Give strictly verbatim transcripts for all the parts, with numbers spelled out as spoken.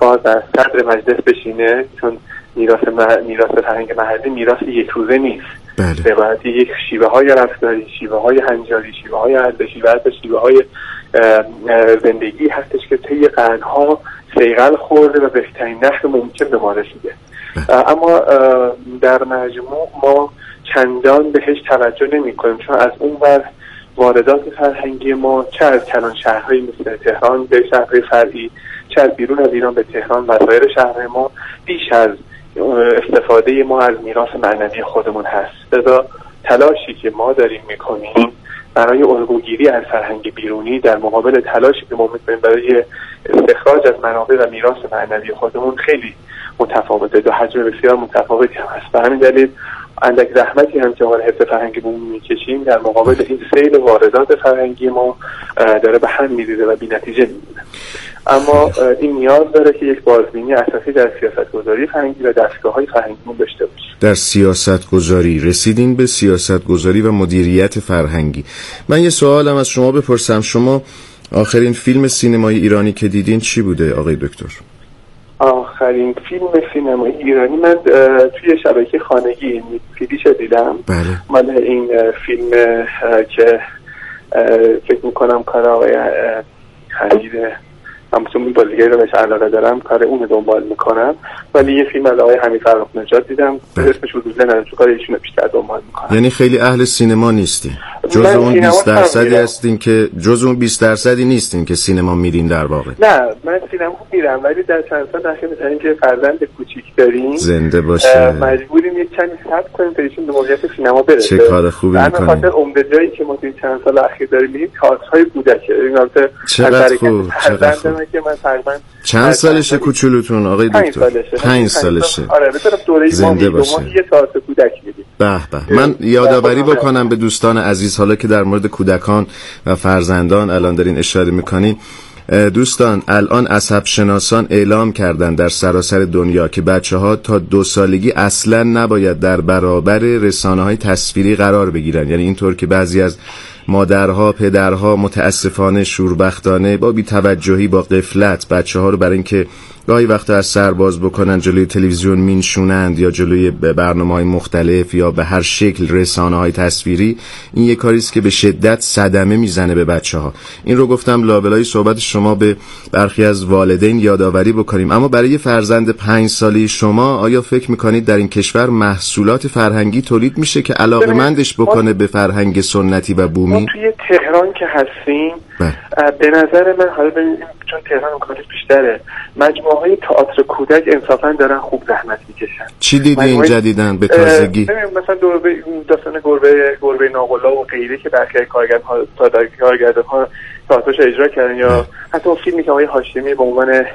باز در صدر مجلس بشینه، چون میراث میراث فرهنگ محلی میراث یک روزه نیست. بله. باید یک شیوه های رفتاری، شیوه های هنجاری، شیوه های ارزشی و حتی شیوه های زندگی هستش که طی قرنها صیقل خورده و بهترین نحو ممکن به ما رسیده. اما در مجموع ما چندان بهش توجه نمی کنیم، چون از اون ور واردات فرهنگی ما چه از کلان شهرهایی مثل تهران به شهرهای فرعی، چه از بیرون از ایران به تهران و سایر شهرهای ما، بیش از استفاده ما از میراث معنوی خودمون هست. لذا تلاشی که ما داریم میکنیم برای الگوگیری از فرهنگ بیرونی در مقابل تلاشی که ما میکنیم برای استخراج از منابع و میراث معنوی خودمون خیلی متفاوته، دو حجم بسیار متفاوتی هم هست. به همین دلیل اندک زحمتی هم که ما حفظ فرهنگی بومی میکشیم در مقابل این سیل واردات فرهنگی ما داره به هم میریزه و بی نتیجه میمونه. اما این نیاز داره که یک بازبینی اساسی در سیاست‌گذاری فرهنگی و دستگاه‌های فرهنگیمون داشته باشیم. در سیاست‌گذاری رسیدین به سیاست‌گذاری و مدیریت فرهنگی. من یه سوالم از شما بپرسم، شما آخرین فیلم سینمایی ایرانی که دیدین چی بوده آقای دکتر؟ آخرین فیلم سینمایی ایرانی من توی شبکه خانگی فیلیش دیدم. بله. من این فیلم که فکر میکنم کار آقای حمید همچون بازیگری رو بهش علاقه دارم، کار اون رو دنبال میکنم، ولی یه فیلم از آقای حمید فرخ نژاد دیدم اسمش وجود نداره، چون کار ایشون بیشتر دنبال میکنم. یعنی خیلی اهل سینما نیستین، جز اون بیست درصدی هستین که جز اون بیست درصدی نیستین که سینما میرین در واقع؟ نه، من سینما میرم، ولی در چند سال اخیر مثلا اینکه فرزند کوچیک داریم، زنده باشه، مجبوریم یک کمی صبر کنیم تا ایشون به موقعیت سینما برسه. چه کار خوبی میکنین. به خاطر عمده جایی که ما توی چند سال اخیر داریم میریم تئاترهای کودکه. این البته چقدر خوب، چقدر خوب. که من تقریبا چند سالشه کوچولوتون آقای دکتر؟ پنج سالشه. آره، به طرف دوره زنده باشه. ما یه تئاتر کودک میدیم. به به. من یادآوری بکنم به دوستان عزیز، حالا که در مورد کودکان و فرزندان الان دارین اشاره میکنین، دوستان الان عصب شناسان اعلام کردن در سراسر دنیا که بچه‌ها تا دو سالگی اصلا نباید در برابر رسانه‌های تصویری قرار بگیرن. یعنی اینطور که بعضی از مادرها، پدرها متاسفانه شوربختانه با بی‌توجهی، با غفلت بچه‌ها رو برای اینکه گاهی وقتا از سرباز بکنن جلوی تلویزیون مینشونند یا جلوی برنامه‌های مختلف یا به هر شکل رسانه‌های تصویری. این یک کاری است که به شدت صدمه میزنه به بچه‌ها. این رو گفتم لابلای صحبت شما به برخی از والدین یادآوری بکنیم. اما برای فرزند پنج ساله شما آیا فکر می‌کنید در این کشور محصولات فرهنگی تولید میشه که علاقه‌مندش بکنه به فرهنگ سنتی و بومی؟ ما توی تهران که هستیم به نظر من، حالا ببینیم چون تهران امکانش بیشتره، مجموعه های تئاتر کودک انصافا دارن خوب زحمت میکشن. چی دیدی این جدیدن به تازگی؟ مثلا دوربه داستان گربه گربه ناقلا و غیره که برخی کارگردان ها کارگردان ها تئاترش اجرا کردن، یا حتی اون فیلمی که آقای هاشمی به عنوان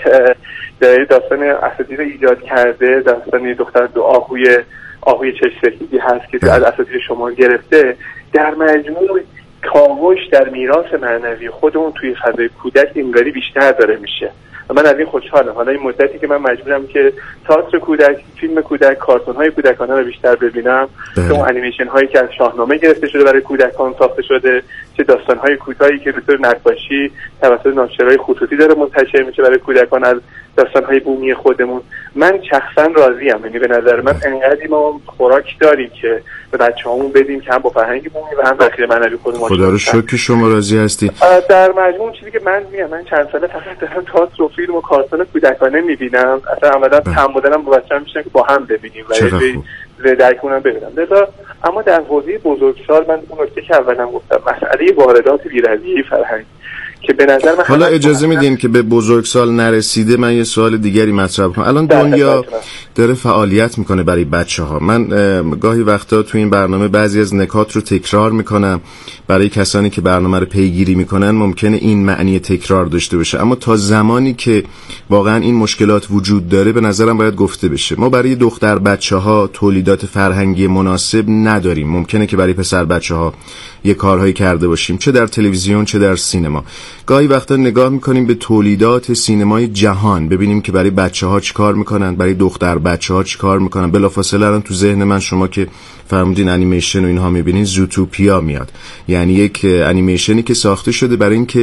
داستان اساطیر ایجاد کرده، داستان دختر دو آهوی آهوی چشم سفیدی هست که از اساطیر شمال گرفته، در مجموع کاوش در میراث معنوی خودمون توی فضای کودک انگاری بیشتر داره میشه و من از این خوشحالم. حالا این مدتی که من مجبورم که تئاتر کودک، فیلم کودک، کارتون های کودکانه رو بیشتر ببینم، که اون انیمیشن هایی که از شاهنامه گرفته شده برای کودکان ساخته شده، چه داستان های کوتاهی که به طور نقاشی توسط ناشرای خطوطی داره منتشر میشه برای کودکان از داستان های بومی خودمون، من شخصا راضی ام. یعنی به نظر من انقدر ما خوراک داریم که به بچه‌هامون بدیم که هم با فرهنگ بومی و هم ذخیره معنوی خودمون. خدا رو شکر که شما راضی هستی. در مجموع چیزی که من میگم، من چند ساله فقط دارم تئاتر و فیلم و کارتون کودکانه میبینم، اصلا عملاً تعمدنم با بچه‌ام میشن که با هم ببینیم و یه درکونم ببینم. لذا اما در حوزه بزرگسال من اون نکته که اولام گفتم، مسئله واردات بی‌رویه فرهنگ که به نظر من، حالا اجازه میدین که به بزرگسال نرسیده من یه سوال دیگری مطرح کنم. الان دنیا داره فعالیت میکنه برای بچه‌ها. من گاهی وقتا تو این برنامه بعضی از نکات رو تکرار میکنم برای کسانی که برنامه رو پیگیری میکنن. ممکنه این معنی تکرار داشته باشه، اما تا زمانی که واقعا این مشکلات وجود داره به نظرم باید گفته بشه. ما برای دختر بچه‌ها تولیدات فرهنگی مناسب نداریم. ممکنه که برای پسر بچه‌ها یه کارهایی کرده باشیم، چه در تلویزیون چه در سینما. گاهی وقتا نگاه میکنیم به تولیدات سینمای جهان ببینیم که برای بچه‌ها چی کار میکنن، برای دختر بچه‌ها چی کار میکنن. بلافاصله الان تو ذهن من شما که فرمودین انیمیشن و اینها میبینین، زوتوپیا میاد. یعنی یک انیمیشنی که ساخته شده برای اینکه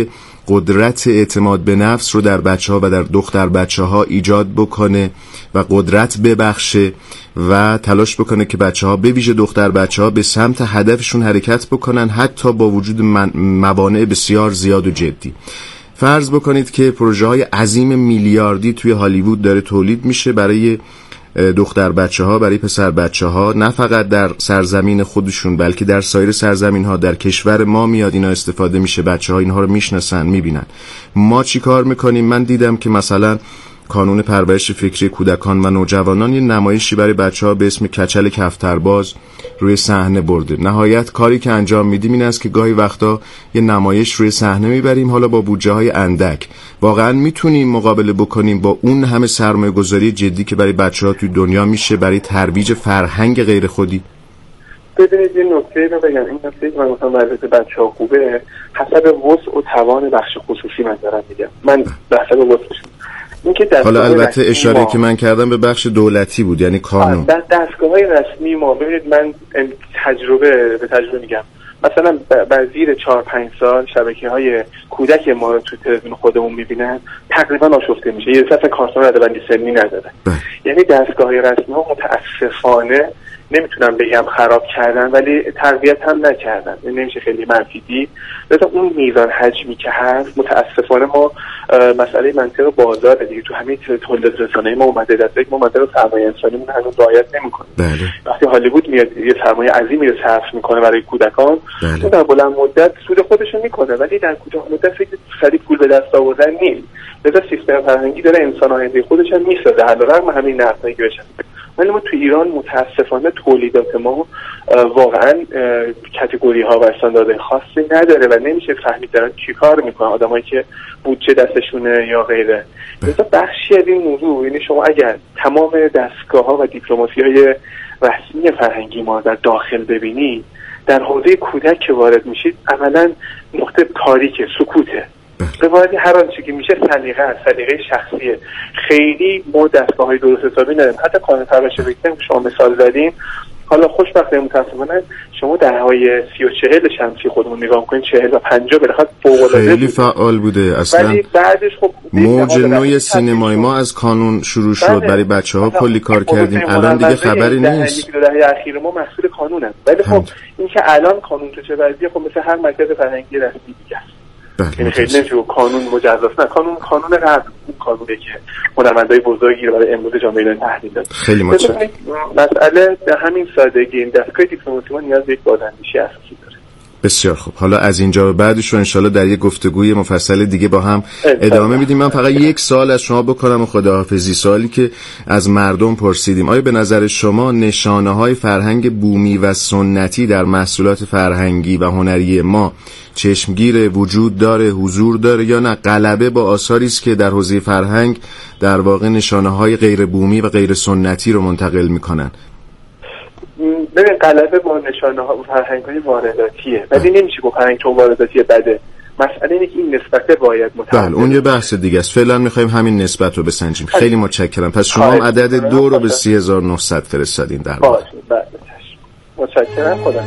قدرت اعتماد به نفس رو در بچه ها و در دختر بچه ها ایجاد بکنه و قدرت ببخشه و تلاش بکنه که بچه ها به ویژه دختر بچه ها به سمت هدفشون حرکت بکنن، حتی با وجود موانع بسیار زیاد و جدی. فرض بکنید که پروژه های عظیم میلیاردی توی هالیوود داره تولید میشه برای دختر بچه ها، برای پسر بچه ها، نه فقط در سرزمین خودشون بلکه در سایر سرزمین ها. در کشور ما میاد اینا استفاده میشه، بچه ها اینها رو میشناسن، میبینن. ما چی کار میکنیم؟ من دیدم که مثلا کانون پرورش فکری کودکان و نوجوانان یه نمایشی برای بچه ها به اسم کچل کفترباز روی صحنه برده. نهایت کاری که انجام میدیم این است که گاهی وقتا یه نمایش روی صحنه میبریم، حالا با بودجه های اندک. واقعا میتونیم مقابله بکنیم با اون همه سرمایه گذاری جدی که برای بچه ها توی دنیا میشه برای ترویج فرهنگ غیر خودی؟ ببینید یه نکته رو بگم، این نکته که من مثلا وضعیت بچه ها خوبه حسب وسع و توان بخش خصوصی من دارم میگم، من به حسب وسعش. حالا البته اشاره ما... که من کردم به بخش دولتی بود، یعنی قانون. در دستگاه‌های رسمی ما ببینید، من تجربه به تجربه میگم، مثلا بعد زیر چهار پنج سال شبکه‌های کودک ما رو تو تلویزیون خودمون میبینن تقریبا آشفته میشه، یه اصلا کارتون ردبندی سنی نداره. یعنی دستگاه‌های رسمی ها متاسفانه نمیتونم بگم خراب کردن ولی تربیت هم نکردن، نمیشه خیلی منفی دید. لذا اون میزان حجمی که هست متاسفانه ما مسئله منطق بازار دیگه تو همه تولید رسانه‌ای ما اومده دست، یک ما منطق سرمایه انسانیمون هنوز رعایت نمی‌کنه. وقتی هالیوود میاد یه سرمایه عظیمی رو صرف میکنه برای کودکان، اون در بلند مدت سود خودش رو میکنه ولی در کوتاه مدت فکر سریع پول به دست آوردن نیست. لذا سیستم فرهنگی داره انسان آینده خودش هم میسازه علیرغم همین نقدایی که بشه. ولی ما تو ایران متاسفانه تولیدات ما واقعا کاتگوری ها و استانداردهای خاصی نداره و نمیشه فهمید دارن چی کار میکنن آدمایی که بودجه دستشونه یا غیره. مثلا بخشی از این موضوع، یعنی شما اگر تمام دستگاه ها و دیپلماسی های رسمی فرهنگی ما در داخل ببینید، در حوزه کودک که وارد میشید عملا نقطه تاریکه، سکوته. به واسطه هر آنچه که میشه سلیقه است، سلیقه شخصیه. خیلی ما دستگاه‌های درست حسابی نداریم. حتی قانون پرورش فکری که شما مثال زدین، حالا خوشبختانه متأسفانه شما دهه‌های سی و چهل شمسی خودمون نگاه کنید، چهل و پنجاه بالاخره فوق‌العاده خیلی فعال بوده اصلا. ولی بعدش خب موج نوی سینمای ما از کانون شروع شد، برای بچه‌ها کلی کار کردیم. الان دیگه خبری نیست. دهه اخیر ما مسئول قانونن. ولی خب اینکه الان قانون تو چه وضعیه، خب مثل هر مرکز فرهنگی رسمی دیگه است. یعنی خیلی نمیشه قانون مجزاست، نه قانون قانون قبل اون قانونی که هنرمندای بزرگی رو برای امروز جامعه ایرانی تحلیل داد. خیلی متشکرم. مسئله به همین سادگی این دستگاه دیپلماسی ما نیاز به یک بازاندیشی اساسی داره. بسیار خوب. حالا از اینجا به بعدش رو انشالله در یک گفتگوی مفصل دیگه با هم ادامه میدیم. من فقط یک سوال از شما بکنم و خداحافظی، سوالی که از مردم پرسیدیم. آیا به نظر شما نشانه های فرهنگ بومی و سنتی در محصولات فرهنگی و هنری ما چشمگیر وجود داره، حضور داره، یا نه غلبه با آثاری است که در حوزه فرهنگ در واقع نشانه های غیر بومی و غیر سنتی رو منتقل میکنن؟ ببین غلبه با نشانه ها فرهنگ های وارداتیه، ولی نمیشه با فرهنگ چون وارداتی بده. مسئله اینه که این نسبت باید متعادل. بله اون یه بحث دیگه است. فعلا میخوایم همین نسبت رو بسنجیم. خیلی متشکرم. پس شما هم عدد دو رو به سی هزار و نهصد فرستادین در واقع. بله متشکرم. خدا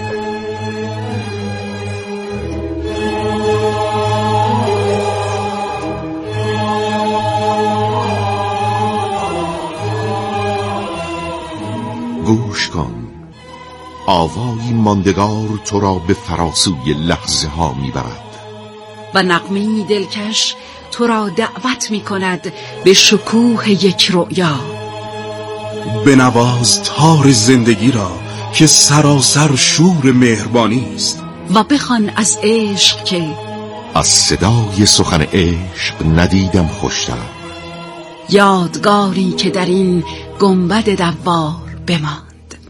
گوش کن، آوایی ماندگار تو را به فراسوی لحظه ها میبرد و نغمه‌ای دلکش تو را دعوت میکند به شکوه یک رؤیا. بنواز تار زندگی را که سراسر شور مهربانی است و بخوان از عشق که از صدای سخن عشق ندیدم خوشتر، یادگاری که در این گنبد دوار بماند.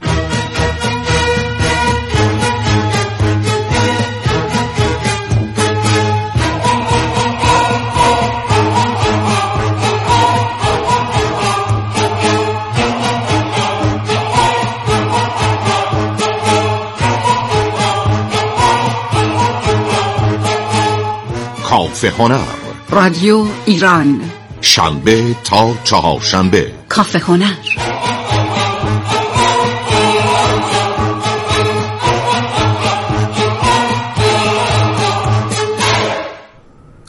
کافه هنر، رادیو ایران، شنبه تا چهارشنبه. کافه هنر.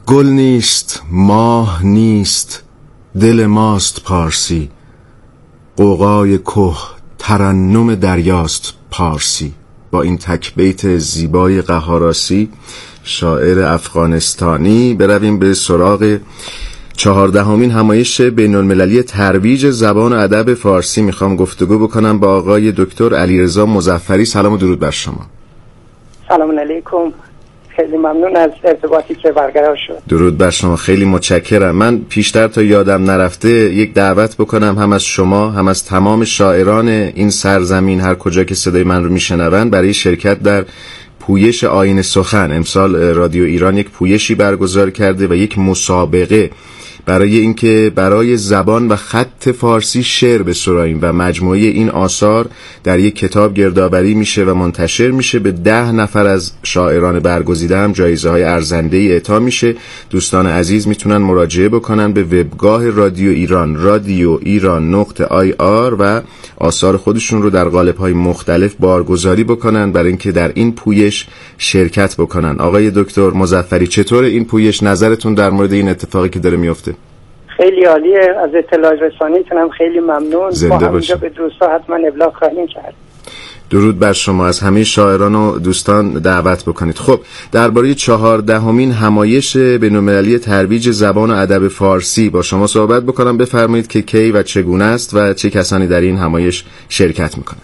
گل نیست، ماه نیست، دل ماست پارسی. قوقای که ترنم دریاست پارسی. با این تک بیت زیبای قهاراسی شاعر افغانستانی برویم به سراغ چهاردهمین همایش بین‌المللی ترویج زبان و ادب فارسی. میخوام گفتگو بکنم با آقای دکتر علیرضا مظفری. سلام و درود بر شما. سلام علیکم، خیلی ممنون از ارتباطی که برقرار شد. درود بر شما، خیلی متشکرم. من پیشتر تا یادم نرفته یک دعوت بکنم هم از شما هم از تمام شاعران این سرزمین هر کجا که صدای من رو میشنون برای شرکت در پویش آیین سخن. امسال رادیو ایران یک پویشی برگزار کرده و یک مسابقه برای اینکه برای زبان و خط فارسی شعر بسراییم و مجموعه این آثار در یک کتاب گردآوری میشه و منتشر میشه. به ده نفر از شاعران برگزیده هم جایزه های ارزنده‌ای اعطا میشه. دوستان عزیز میتونن مراجعه بکنن به وبگاه رادیو ایران رادیو ایران نقطه آی آر و آثار خودشون رو در قالب‌های مختلف بارگذاری بکنن برای اینکه در این پویش شرکت بکنن. آقای دکتر مظفری، چطور این پویش؟ نظرتون در مورد این اتفاقی که داره میفته؟ خیلی عالیه، از اطلاع رسانیتونم خیلی ممنون. ما همینجا به دوستا حتما ابلاغ خواهیم کرد. درود بر شما. از همه شاعران و دوستان دعوت بکنید. خب درباره چهاردهمین همایش بین‌المللی ترویج زبان و ادب فارسی با شما صحبت بکنم. بفرمایید که کی و چگونه است و چه کسانی در این همایش شرکت میکنند؟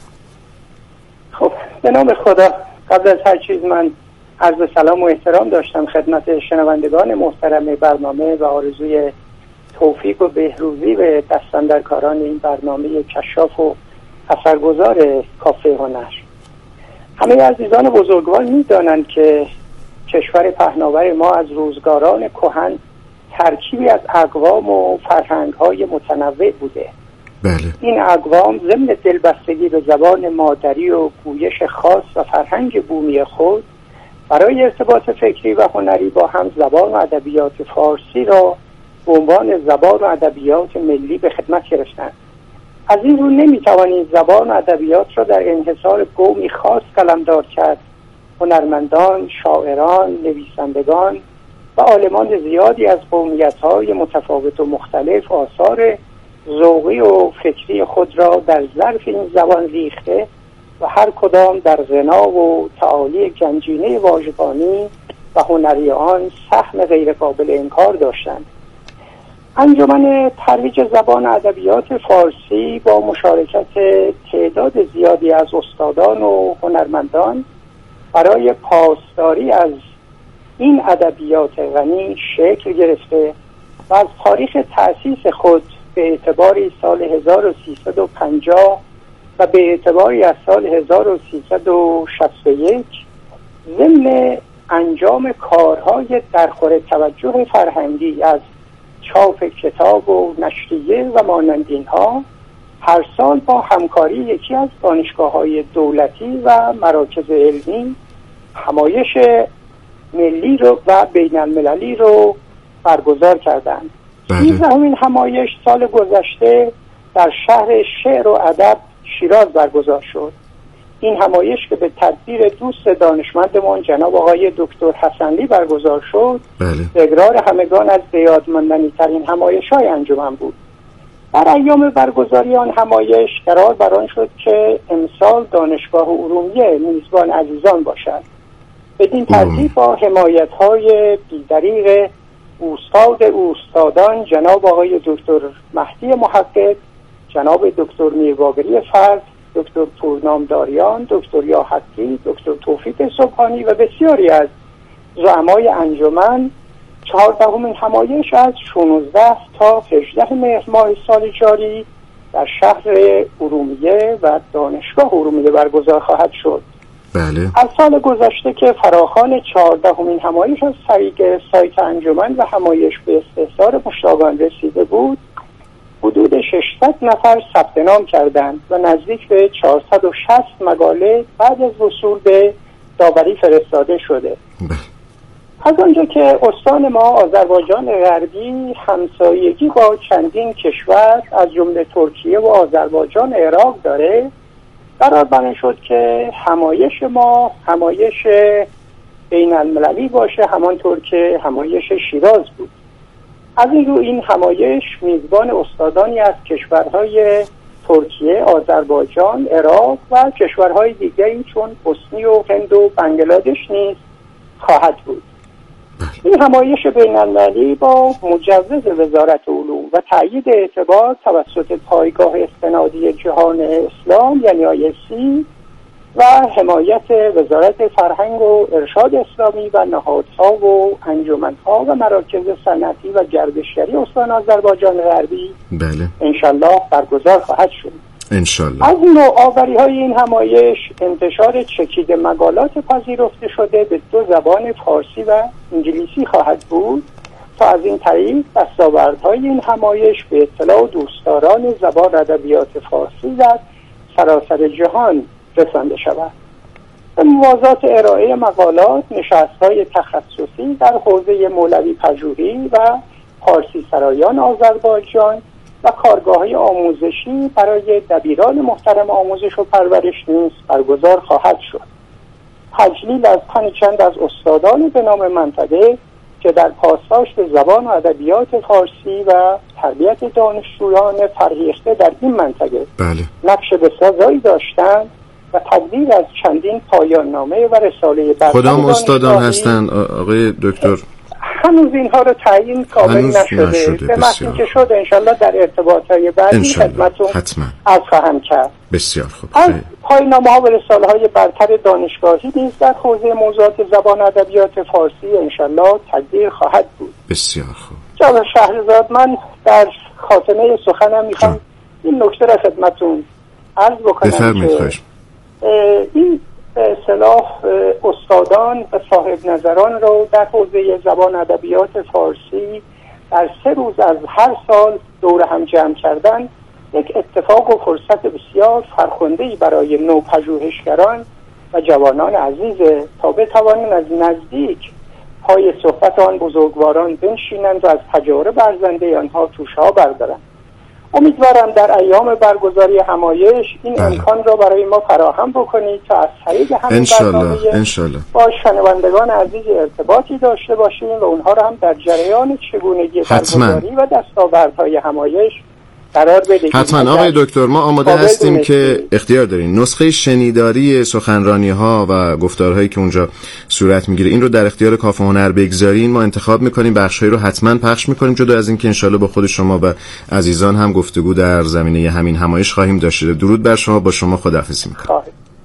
خب به نام خدا، قبل از هر چیز من عرض سلام و احترام داشتم خدمت شنوندگان محترم برنامه و آرزوی توفیق و بهروزی به دستاندرکاران این برنامه کشاف و اثرگذار کافه هنر. همه عزیزان بزرگوار می‌دانند که کشور پهناور ما از روزگاران کهن ترکیبی از اقوام و فرهنگ‌های متنوع بوده. بله. این اقوام ضمن دلبستگی به زبان مادری و گویش خاص و فرهنگ بومی خود برای ارتباط فکری و هنری با هم زبان و ادبیات فارسی را به عنوان زبان و ادبیات ملی به خدمت گرفتند. از این رو نمیتوانید زبان و ادبیات را در انحصار قومی خاص قلمداد کرد. هنرمندان، شاعران، نویسندگان و عالمان زیادی از قومیت‌های متفاوت و مختلف آثار ذوقی و فکری خود را در ظرف این زبان ریخته و هر کدام در غنا و تعالی گنجینه واژگانی و هنری آن سهم غیر قابل انکار داشتند. انجمن ترویج زبان و ادبیات فارسی با مشارکت تعداد زیادی از استادان و هنرمندان برای پاسداری از این ادبیات غنی شکل گرفته و از تاریخ تأسیس خود به اعتباری سال هزار و سیصد و پنجاه و به اعتباری از سال هزار و سیصد و شصت و یک ضمن انجام کارهای درخور توجه فرهنگی از چاپ کتاب و نشریه و مانند اینها هر سال با همکاری یکی از دانشگاه‌های دولتی و مراکز علمی همایش ملی رو و بین المللی رو برگزار کردند. سیزدهمین همایش سال گذشته در شهر شعر و ادب شیراز برگزار شد. این همایش که به تدبیر دوست دانشمندمان جناب آقای دکتر حسنلی برگزار شد، به اقرار همگان از بیادماندنی ترین همایش های انجمن بود. در ایام برگزاری آن همایش قرار بر آن شد که امسال دانشگاه ارومیه میزبان عزیزان باشد. بدین ترتیب با حمایت های بی‌دریغ استاد استادان جناب آقای دکتر مهدی محقق، جناب دکتر میرباقری فرد، دکتر پورنامداریان، دکتر یاحقی، دکتر توفیق سبحانی و بسیاری از زعمای انجمن چهاردهمین همایش از شانزده تا هجده مهر ماه سال جاری در شهر ارومیه و دانشگاه ارومیه برگزار خواهد شد. بله. از سال گذشته که فراخوان چهاردهمین همایش از طریق سایت انجمن و همایش به استحضار مشتاقان رسیده بود، حدود ششصد نفر ثبت نام کردند و نزدیک به چهارصد و شصت مقاله بعد از وصول به داوری فرستاده شده. بله. از آنجا که استان ما آذربایجان غربی همسایگی با چندین کشور از جمله ترکیه و آذربایجان عراق داره، قرار بر شد که همایش ما همایش بین المللی باشه، همانطور که همایش شیراز بود. از این رو این همایش میزبان استادانی از کشورهای ترکیه، آذربایجان، عراق و کشورهای دیگری چون بوسنی و هند و بنگلادش نیز خواهد بود. این همایش بین المللی با مجوز وزارت علوم و تأیید اعتبار توسط پایگاه استنادی جهان اسلام یعنی آی اس سی و حمایت وزارت فرهنگ و ارشاد اسلامی و نهادها و انجمنها و مراکز صنعتی و گردشگری استان آذربایجان غربی بله انشالله برگزار خواهد شد. انشالله. از نوآوری های این همایش انتشار چکیده مقالات پذیرفته شده به دو زبان فارسی و انگلیسی خواهد بود تا از این طریق دستاوردهای این همایش به اطلاع دوستداران زبان و ادبیات فارسی در سراسر جهان رسانده شود. به موازات ارائه مقالات، نشست‌های تخصصی در حوزه مولوی پژوهی و پارسی سرایان آذربایجان و کارگاه‌های آموزشی برای دبیران محترم آموزش و پرورش نیز برگزار خواهد شد. تجلیل از تن چند از استادان به نام منطقه که در پاسداشت زبان و ادبیات فارسی و تربیت دانشجویان فرهیخته در این منطقه بله. نقش بسازایی داشتند و تقدیر از چندین پایان نامه و رساله برتر کدام استادان هستند آقای دکتر؟ هنوز اینها رو تعیین کامل نشده, نشده. به وقتی که شد انشالله در ارتباطهای بعدی خدمتتون عرض خواهم کرد. بسیار خوب. از پایان نامه ها و رساله های برتر دانشگاهی نیز در حوزه موضوعات زبان ادبیات فارسی انشالله تقدیر خواهد بود. بسیار خوب. جناب شهرزاد، من در خاتمه سخنم میخوام این نکته را خدمتتون عرض بکنم. بفرمایید. خواهش این به اصطلاح استادان و صاحب نظران رو در حوزه زبان ادبیات فارسی در سه روز از هر سال دور هم جمع کردن یک اتفاق و فرصت بسیار فرخنده‌ای برای نوپژوهشگران و جوانان عزیز تا بتوانند از نزدیک پای صحبت آن بزرگواران بنشینند و از تجارب ارزنده آنها توشه‌ها بردارند. امیدوارم در ایام برگزاری همایش این بله. امکان را برای ما فراهم بکنید تا از طریق همین برنامه با شنوندگان عزیز ارتباطی داشته باشیم و اونها را هم در جریان چگونگی برگزاری و دستاوردهای همایش قرار بدید. حتما آقای دکتر، ما آماده هستیم که اختیار دارین نسخه شنیداری سخنرانی ها و گفتارهایی که اونجا صورت میگیره این رو در اختیار کافه هنر بگذارین. ما انتخاب میکنیم، بخشایی رو حتما پخش میکنیم، جدا از این که انشالله با خود شما و عزیزان هم گفتگو در زمینه همین همایش خواهیم داشت. درود بر شما. با شما خداحافظی میکنم.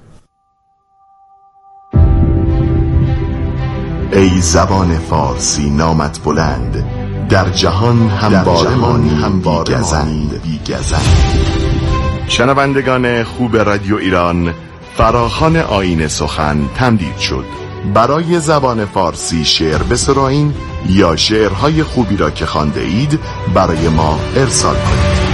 ای زبان فارسی نامت بلند، در جهان هموارمانی هم بیگزند. شنوندگان خوب رادیو ایران، فراخوان آیین سخن تمدید شد. برای زبان فارسی شعر بسرایید یا شعرهای خوبی را که خوانده اید برای ما ارسال کنید.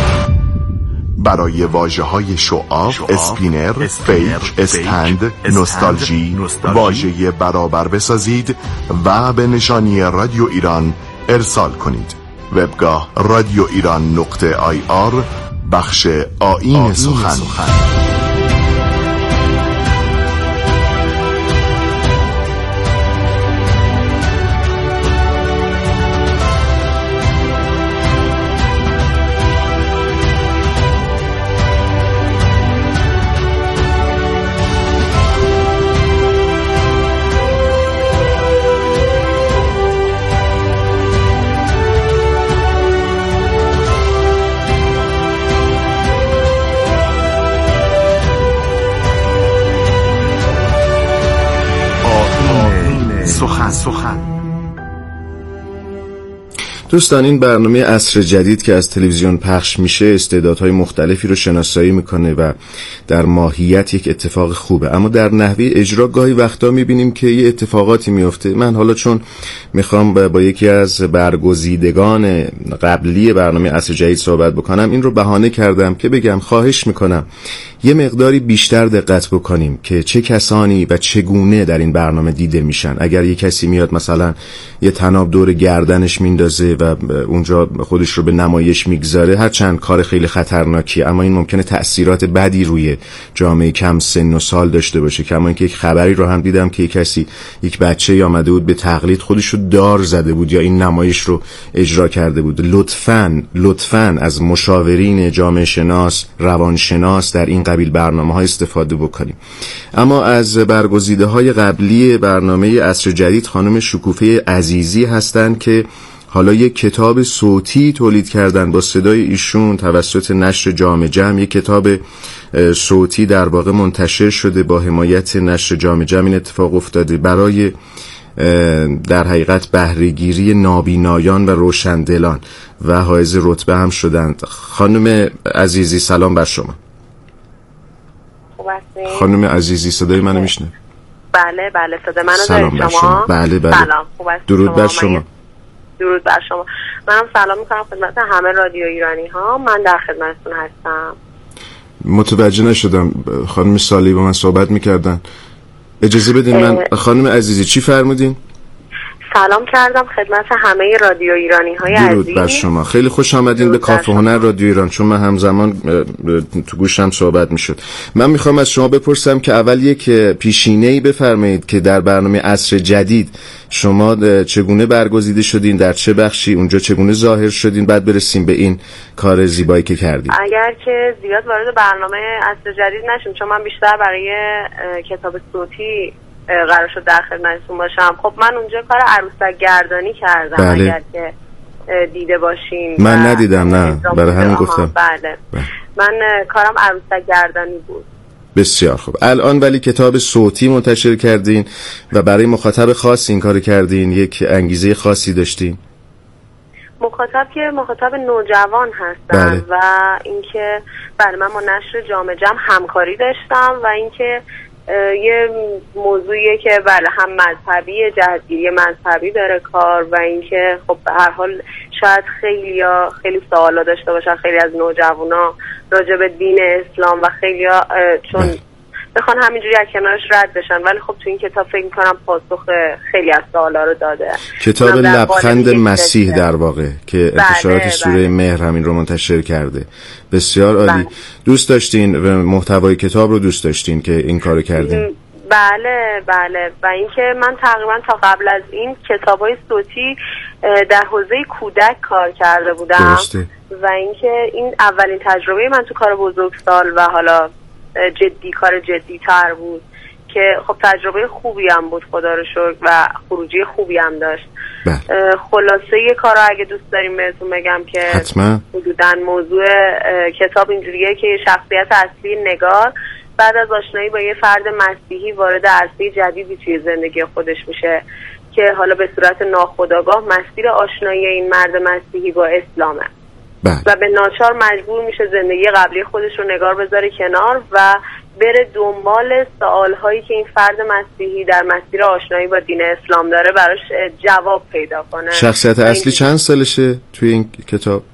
برای واژه‌های شعاع، اسپینر، فیک، استند، نوستالژی واژه برابر بسازید و به نشانی رادیو ایران ارسال کنید. وبگاه رادیو ایران نقطه آی آر، بخش آیین سخن. دوستان، این برنامه عصر جدید که از تلویزیون پخش میشه استعدادهای مختلفی رو شناسایی میکنه و در ماهیت یک اتفاق خوبه، اما در نحوه اجرا گاهی وقتا میبینیم که یه اتفاقاتی میفته. من حالا چون میخوام با یکی از برگزیدگان قبلی برنامه عصر جدید صحبت بکنم، این رو بهانه کردم که بگم خواهش میکنم یه مقداری بیشتر دقت بکنیم که چه کسانی و چگونه در این برنامه دیده میشن. اگر یه کسی میاد مثلا یه طناب دور گردنش میندازه و و اونجا خودش رو به نمایش میگذاره، هرچند کار خیلی خطرناکی، اما این ممکنه تأثیرات بدی روی جامعه کم سن و سال داشته باشه. کما اینکه یک خبری رو هم دیدم که یک کسی، یک بچه آمده بود به تقلید خودش رو دار زده بود یا این نمایش رو اجرا کرده بود. لطفاً لطفاً از مشاورین جامعه شناس، روانشناس در این قبیل برنامه‌ها استفاده بکنیم. اما از برگزیده های قبلی برنامه عصر جدید خانم شکوفه عزیزی هستند که حالا یک کتاب صوتی تولید کردن با صدای ایشون توسط نشر جام جم. یک کتاب صوتی در واقع منتشر شده با حمایت نشر جام جم. این اتفاق افتاده برای در حقیقت بهره‌گیری نابینایان و روشندلان و حائز رتبه هم شدند. خانم عزیزی سلام بر شما. خانم عزیزی صدای منو میشنه؟ بله بله صدای منو سلام بر شما. بله بله سلام. خوب است. درود بر شما. درود بر شما. منم سلام میکنم خدمت همه رادیو ایرانی ها. من در خدمتتون هستم. متوجه نشدم، خانم سالی با من صحبت میکردن. اجازه بدین من. خانم عزیزی چی فرمودین؟ سلام کردم خدمت همه رادیو ایرانی های عزیز. درود بر شما. خیلی خوش آمدین به کافه هنر رادیو ایران، چون من همزمان تو گوشم صحبت میشد. من میخوام از شما بپرسم که اول یک پیشینه‌ای بفرمایید که در برنامه عصر جدید شما چگونه برگزیده شدین، در چه بخشی، اونجا چگونه ظاهر شدین، بعد برسیم به این کار زیبایی که کردین. اگر که زیاد وارد برنامه عصر جدید نشیم، چون من بیشتر برای کتاب صوتی قرار شد در خدمتتون باشم. خب من اونجا کار عروسک گردانی کردم. بله. اگر که دیده باشین. من ندیدم، نه برای همین گفتم. بله. بله من کارم عروسک گردانی بود. بسیار خوب. الان ولی کتاب صوتی منتشر کردین و برای مخاطب خاص این کار کردین، یک انگیزه خاصی داشتین؟ مخاطب که مخاطب نوجوان هستن. بله. و اینکه بله من با نشر جام جم همکاری داشتم و اینکه یه موضوعیه که بله هم مذهبی، جهتگیری مذهبی داره کار و اینکه خب به هر حال شاید خیلی ها خیلی سوالا داشته باشن، خیلی از نوجوانا راجع به دین اسلام و خیلی ها چون بخوان همینجوری از کنارش رد بشن، ولی خب تو این کتاب فکر میکنم پاسخ خیلی از سوالا رو داده. کتاب لبخند مسیح در واقع که انتشارات بله، سوره بله. مهر همین رو منتشر کرده. بسیار عالی. بله. دوست داشتین و محتوای کتاب رو دوست داشتین که این کارو کردین؟ بله بله. و اینکه من تقریبا تا قبل از این کتابای صوتی در حوزه کودک کار کرده بودم. درسته. و اینکه این اولین تجربه من تو کار بزرگسال و حالا جدی کار جدی تر بود که خب تجربه خوبی هم بود خدا رو شکر و خروجی خوبی هم داشت. بله. خلاصه یه کار رو اگه دوست داریم بهتون بگم که حتما حدوداً موضوع کتاب اینجوریه که شخصیت اصلی نگار بعد از آشنایی با یه فرد مسیحی وارد عرصه جدیدی توی زندگی خودش میشه که حالا به صورت ناخودآگاه مسیر آشنایی این مرد مسیحی با اسلامه. بله. و به ناچار مجبور میشه زندگی قبلی خودش رو نگار بذاره کنار و بره دنبال سوالهایی که این فرد مسیحی در مسیر آشنایی با دین اسلام داره براش جواب پیدا کنه. شخصیت اصلی چند سالشه توی این کتاب؟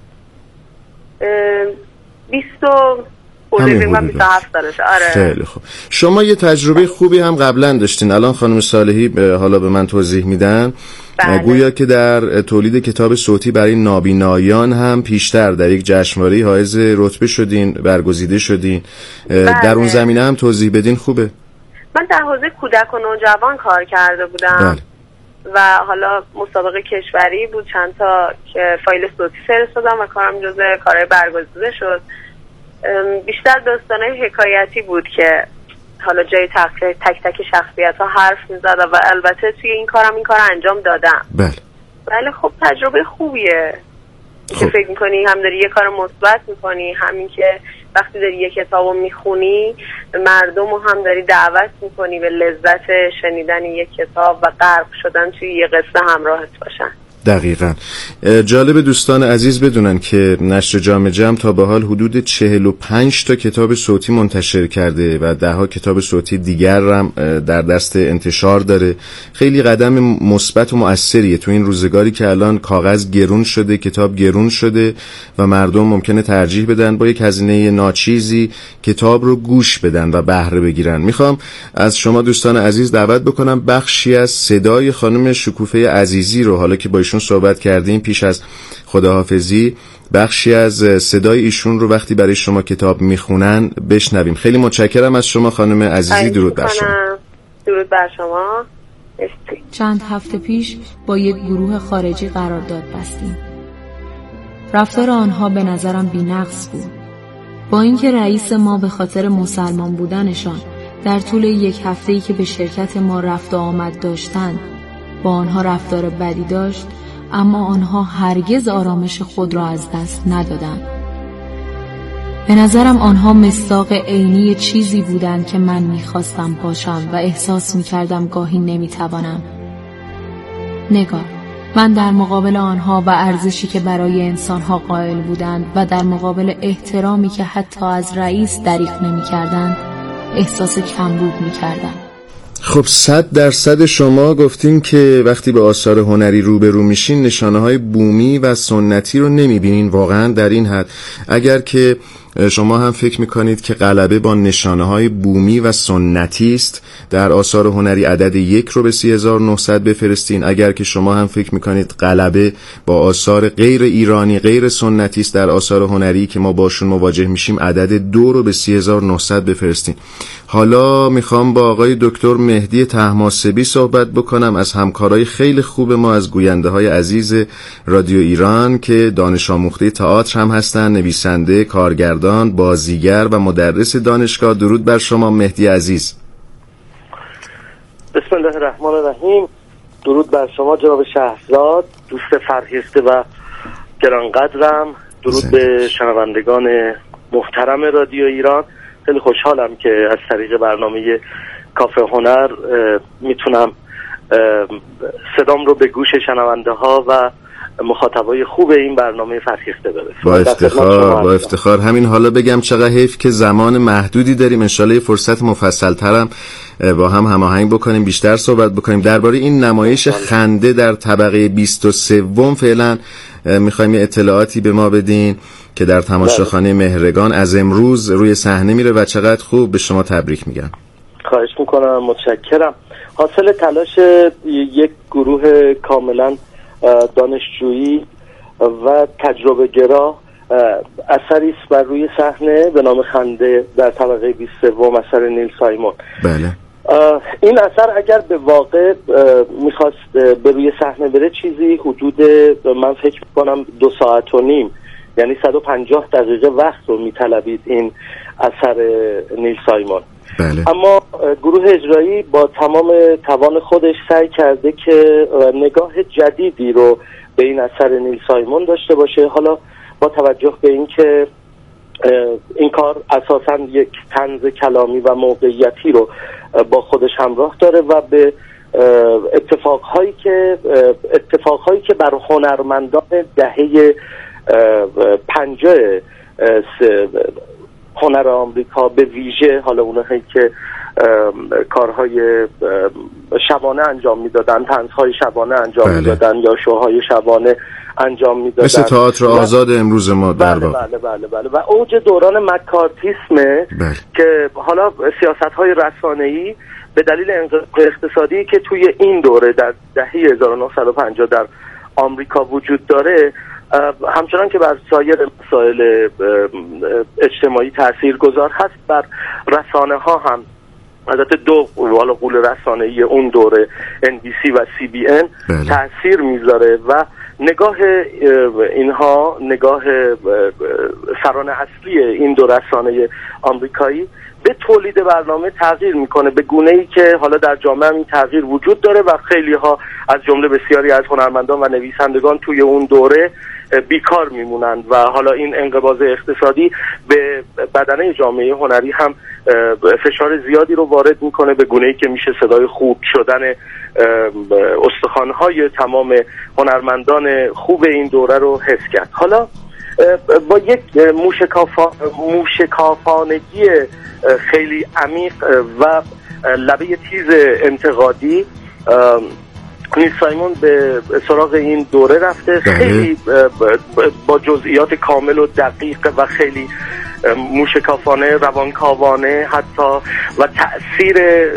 بیست و بیست و هفت سالشه. آره. خیلی خوب. شما یه تجربه خوبی هم قبلا داشتین، الان خانم صالحی حالا به من توضیح میدن. بله. گویا که در تولید کتاب صوتی برای نابینایان هم پیشتر در یک جشنواره حائز رتبه شدین، برگزیده شدین. بله. در اون زمینه هم توضیح بدین خوبه. من در حوزه کودک و نوجوان کار کرده بودم. بله. و حالا مسابقه کشوری بود، چند تا که فایل صوتی فرستادم و کارم جزو کارهای برگزیده شد. بیشتر داستانای حکایتی بود که حالا جای تک تک, تک شخصیت ها حرف میزد و البته توی این کارم این کار انجام دادم. بله. ولی خب تجربه خوبیه خب. که فکر میکنی هم داری یه کار مثبت میکنی، همین که وقتی داری یه کتابو میخونی مردم رو هم داری دعوت میکنی به لذت شنیدن یک کتاب و غرق شدن توی یه قصه همراهت باشن. دقیقاً. جالب دوستان عزیز بدونن که نشر جام جم تا به حال حدود چهل و پنج تا کتاب صوتی منتشر کرده و ده ها کتاب صوتی دیگر هم در دست انتشار داره. خیلی قدم مثبت و مؤثریه تو این روزگاری که الان کاغذ گرون شده، کتاب گرون شده و مردم ممکنه ترجیح بدن با یک هزینه ناچیزی کتاب رو گوش بدن و بهره بگیرن. میخوام از شما دوستان عزیز دعوت بکنم بخشی از صدای خانم شکوفه عزیزی رو حالا که با ایشون ایشون صحبت کردیم پیش از خداحافظی، بخشی از صدای ایشون رو وقتی برای شما کتاب میخونن بشنویم. خیلی متشکرم از شما خانم عزیزی. درود بر شما. درود بر شما. چند هفته پیش با یک گروه خارجی قرارداد بستیم. رفتار آنها به نظرم بی‌نقص بود. با اینکه رئیس ما به خاطر مسلمان بودنشان در طول یک هفته‌ای که به شرکت ما رفت و آمد داشتند با آنها رفتار بدی داشت، اما آنها هرگز آرامش خود را از دست ندادند. به نظرم آنها مصداق عینی چیزی بودند که من می‌خواستم باشم و احساس می‌کردم گاهی نمی‌توانم. نگاه، من در مقابل آنها و ارزشی که برای انسانها قائل بودند و در مقابل احترامی که حتی از رئیس دریغ نمی‌کردند احساس کمبود می‌کردم. خب صد درصد شما گفتین که وقتی به آثار هنری روبرو میشین نشانه‌های بومی و سنتی رو نمیبینین. واقعا در این حد اگر که شما هم فکر میکنید که غلبه با نشانه‌های بومی و سنتی است، در آثار هنری عدد یک رو به سی هزار و نهصد بفرستین. اگر که شما هم فکر میکنید غلبه با آثار غیر ایرانی غیر سنتی است در آثار هنری که ما باشون مواجه میشیم، عدد دو رو به سی هزار و نهصد بفرستین. حالا میخوام با آقای دکتر مهدی طهماسبی صحبت بکنم از همکارای خیلی خوب ما، از گوینده های عزیز رادیو ایران که دانش آموخته تئاتر هم هستن، نویسنده، کارگردان، بازیگر و مدرس دانشگاه. درود بر شما مهدی عزیز. بسم الله الرحمن الرحیم. درود بر شما جناب شهرزاد، دوست فرهیخته و گرانقدرم. درود زنده. به شنوندگان محترم رادیو ایران. خیلی خوشحالم که از طریق برنامه کافه هنر میتونم صدام رو به گوش شنونده ها و مخاطبای خوب این برنامه فرهیخته برسونم. با افتخار با افتخار. همین حالا بگم چقدر حیف که زمان محدودی داریم، انشالله یه فرصت مفصل ترم با هم هماهنگ بکنیم، بیشتر صحبت بکنیم درباره این نمایش خنده در طبقه بیست و سه. فعلا میخوایم یه اطلاعاتی به ما بدین که در تماشاخانه مهرگان از امروز روی صحنه میره و چقدر خوب. به شما تبریک میگم. خواهش میکنم، متشکرم. حاصل تلاش یک گروه کاملا دانشجویی و تجربه گرا اثری است بر روی صحنه به نام خنده در طبقه بیست و سه اثر نیل سایمون. بله. این اثر اگر به واقع میخواست به روی صحنه بره چیزی حدود من فکر میکنم دو ساعت و نیم، یعنی صد و پنجاه دقیقه وقت رو میطلبید این اثر نیل سایمون. بله. اما گروه اجرایی با تمام توان خودش سعی کرده که نگاه جدیدی رو به این اثر نیل سایمون داشته باشه. حالا با توجه به این که این کار اساساً یک طنز کلامی و موقعیتی رو با خودش همراه داره و به اتفاقهایی که اتفاقهایی که بر هنرمندان دهه پنجاه هنر آمریکا به ویژه، حالا اونهایی که کارهای شبانه انجام میدادن، طنزهای شبانه انجام بله. میدادن یا شوهای شبانه انجام میدادن، مثل تئاتر آزاد امروز ما در بله بله بله بله و اوج دوران مکارتیسمه بله. که حالا سیاست‌های رسانه‌ای به دلیل انقلاب اقتصادی که توی این دوره در دهه هزار و نهصد و پنجاه در آمریکا وجود داره، همچنان که بر سایر مسائل اجتماعی تاثیرگذار هست، بر رسانه ها هم البته دو والا قول رسانه‌ای اون دوره ان بی سی و سی بی ان بله. تاثیر میذاره و نگاه اینها، نگاه سران اصلی این دو رسانه آمریکایی به تولید برنامه تغییر میکنه به گونه‌ای که حالا در جامعه این تغییر وجود داره و خیلی ها از جمله بسیاری از هنرمندان و نویسندگان توی اون دوره بیکار میمونند و حالا این انقباض اقتصادی به بدنه جامعه هنری هم فشار زیادی رو وارد میکنه به گونه‌ای که میشه صدای خوب شدن استخوان‌های تمام هنرمندان خوب این دوره رو حس کرد. حالا با یک موشکافا... موشکافانگی خیلی عمیق و لبه تیز انتقادی نیل سایمون به سراغ این دوره رفته. خیلی با جزئیات کامل و دقیق و خیلی موشکافانه، روانکاوانه حتی و تأثیر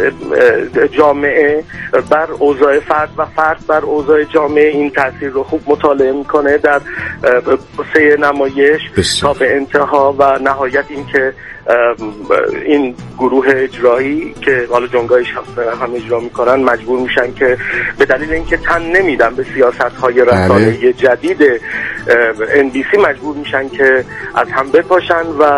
جامعه بر اوضاع فرد و فرد بر اوضاع جامعه، این تأثیر رو خوب مطالعه میکنه در پروسه نمایش تا به انتها و نهایت این که این گروه اجرایی که حالا جنگای شخص هم اجرا میکنن مجبور میشن که به دلیل اینکه تن نمیدن به سیاست‌های رسانه‌ای جدید ان بی سی مجبور میشن که از هم بپاشن و